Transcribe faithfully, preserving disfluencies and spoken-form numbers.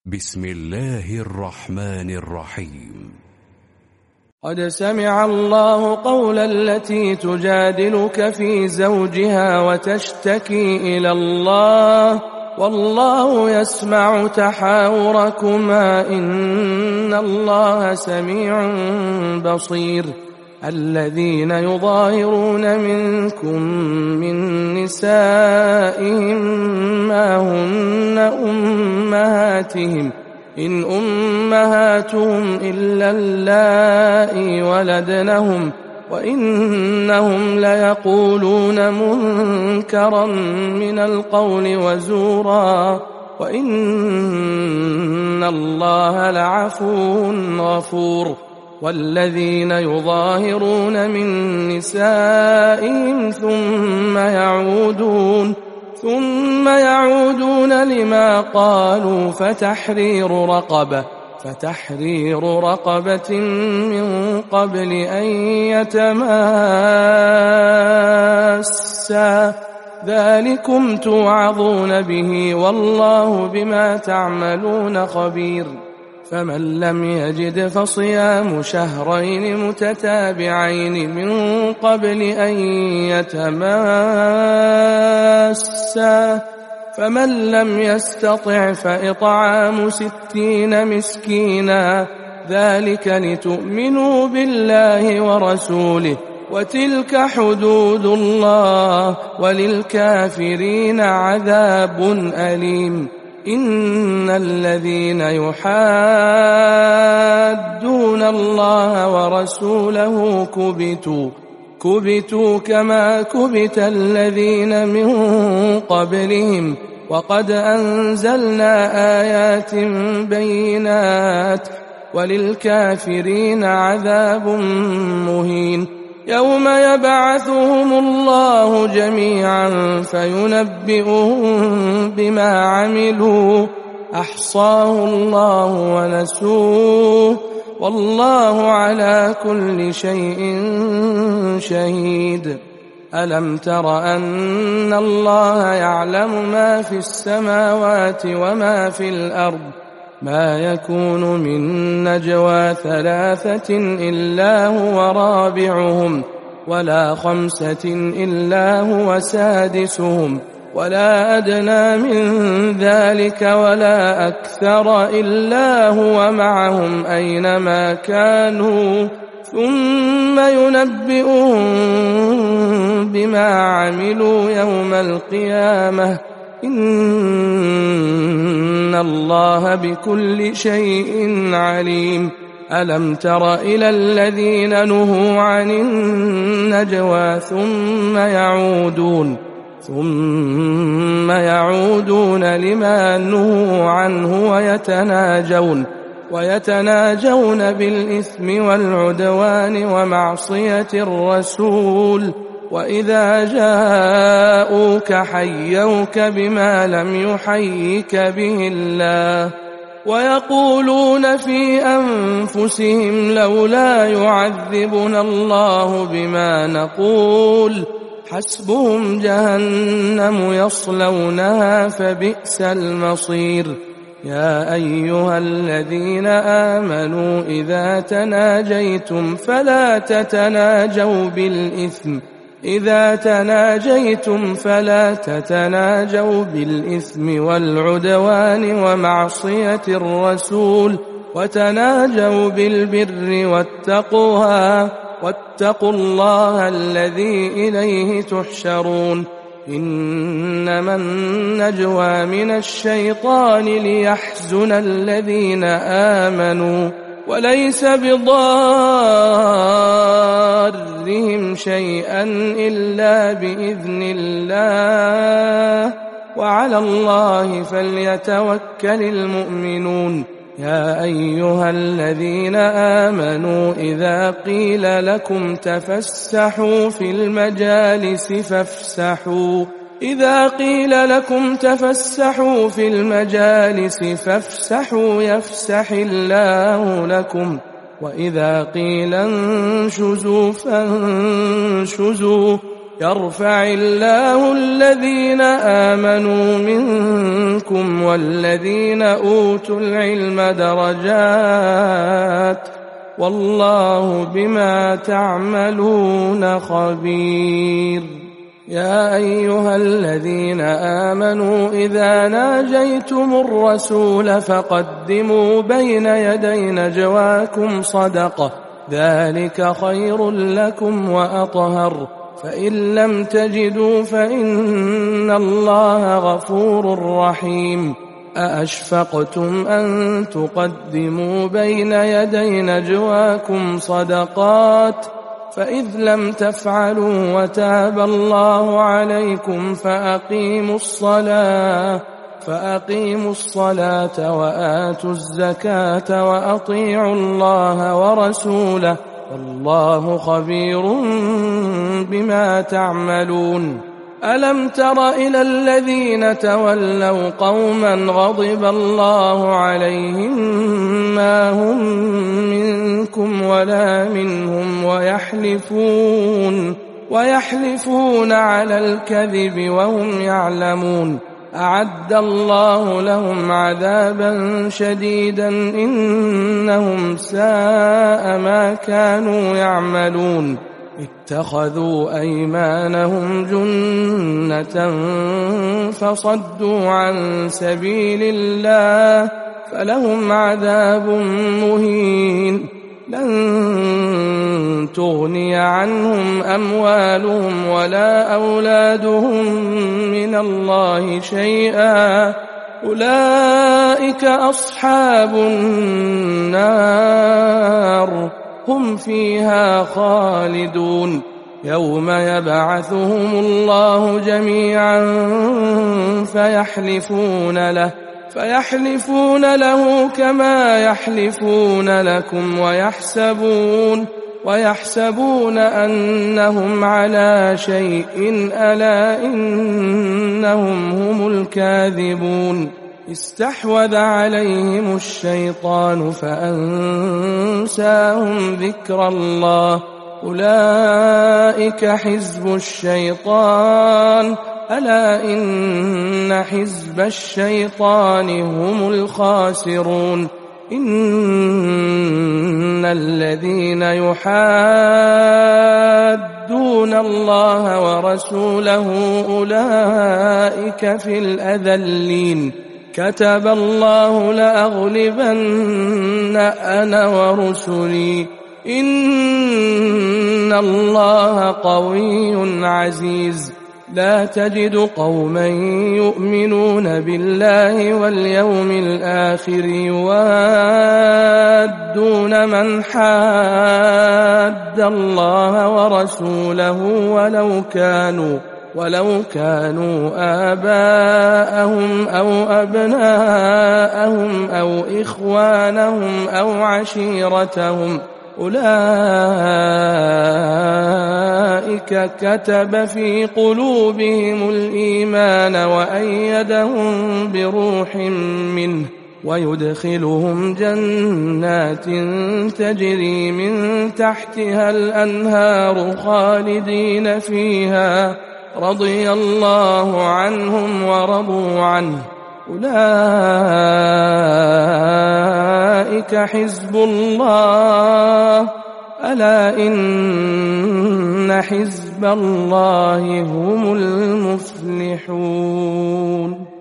بسم الله الرحمن الرحيم. قد سمع الله قول التي تجادلك في زوجها وتشتكي إلى الله والله يسمع تحاوركما إن الله سميع بصير. الذين يظاهرون منكم من نسائهم ما هن أمهاتهم إن أمهاتهم إلا اللائي ولدنهم وإنهم ليقولون منكرا من القول وزورا وإن الله لعفو غفور. والذين يظاهرون من نسائهم ثم يعودون ثم يعودون لما قالوا فتحرير رقبة فتحرير رقبة من قبل أن يتماسا ذلكم توعظون به والله بما تعملون خبير. فمن لم يجد فصيام شهرين متتابعين من قبل أن يتماسا فمن لم يستطع فإطعام ستين مسكينا ذلك لتؤمنوا بالله ورسوله وتلك حدود الله وللكافرين عذاب أليم. إن الذين يحادون الله ورسوله كبتوا كبتوا كما كبت الذين من قبلهم وقد أنزلنا آيات بينات وللكافرين عذاب مهين. يوم يبعثهم الله جميعا فينبئهم بما عملوا أحصاه الله ونسوه والله على كل شيء شهيد. ألم تر أن الله يعلم ما في السماوات وما في الأرض ما يكون من نجوى ثلاثة إلا هو رابعهم ولا خمسة إلا هو سادسهم ولا أدنى من ذلك ولا أكثر إلا هو معهم أينما كانوا ثم ينبئهم بما عملوا يوم القيامة إن الله بكل شيء عليم. ألم تر إلى الذين نهوا عن النجوى ثم يعودون ثم يعودون لما نهوا عنه ويتناجون ويتناجون بالإثم والعدوان ومعصية الرسول وإذا جاءوك حيوك بما لم يحيك به الله ويقولون في أنفسهم لولا يعذبنا الله بما نقول حسبهم جهنم يصلونها فبئس المصير. يا أيها الذين آمنوا إذا تناجيتم فلا تتناجوا بالإثم إذا تناجيتم فلا تتناجوا بالإثم والعدوان ومعصية الرسول وتناجوا بالبر والتقوى واتقوا الله الذي إليه تحشرون. إنما النجوى من الشيطان ليحزن الذين آمنوا وليس بضارهم شيئا إلا بإذن الله وعلى الله فليتوكل المؤمنون. يا أيها الذين آمنوا إذا قيل لكم تفسحوا في المجالس فافسحوا إذا قيل لكم تفسحوا في المجالس فافسحوا يفسح الله لكم وإذا قيل انشزوا فانشزوا يرفع الله الذين آمنوا منكم والذين أوتوا العلم درجات والله بما تعملون خبير. يا أيها الذين آمنوا إذا ناجيتم الرسول فقدموا بين يدي نجواكم صدقة ذلك خير لكم وأطهر فإن لم تجدوا فإن الله غفور رحيم. أأشفقتم أن تقدموا بين يدي نجواكم صدقات فإذ لم تفعلوا وتاب الله عليكم فأقيموا الصلاة فأقيموا الصلاة وآتوا الزكاة وأطيعوا الله ورسوله والله خبير بما تعملون. ألم تر إلى الذين تولوا قوما غضب الله عليهم ما هم منكم ولا منهم ويحلفون ويحلفون على الكذب وهم يعلمون أعد الله لهم عذابا شديدا إنهم ساء ما كانوا يعملون. اتخذوا أيمانهم جنة فصدوا عن سبيل الله فلهم عذاب مهين. لن تغني عنهم أموالهم ولا أولادهم من الله شيئا أولئك أصحاب النار هم فيها خالدون. يوم يبعثهم الله جميعا فيحلفون له فيحلفون له كما يحلفون لكم ويحسبون ويحسبون أنهم على شيء ألا إنهم هم الكاذبون. استحوذ عليهم الشيطان فأنساهم ذكر الله أولئك حزب الشيطان ألا إن حزب الشيطان هم الخاسرون. إن الذين يحادون الله ورسوله أولئك في الأذلين. كتب الله لأغلبن أنا ورسلي إن الله قوي عزيز. لا تجد قوما يؤمنون بالله واليوم الآخر يوادون من حاد الله ورسوله ولو كانوا ولو كانوا آباءهم أو أبناءهم أو إخوانهم أو عشيرتهم أولئك كتب في قلوبهم الإيمان وأيدهم بروح منه ويدخلهم جنات تجري من تحتها الأنهار خالدين فيها رضي الله عنهم ورضوا عنه أولئك حزب الله ألا إن حزب الله هم المفلحون.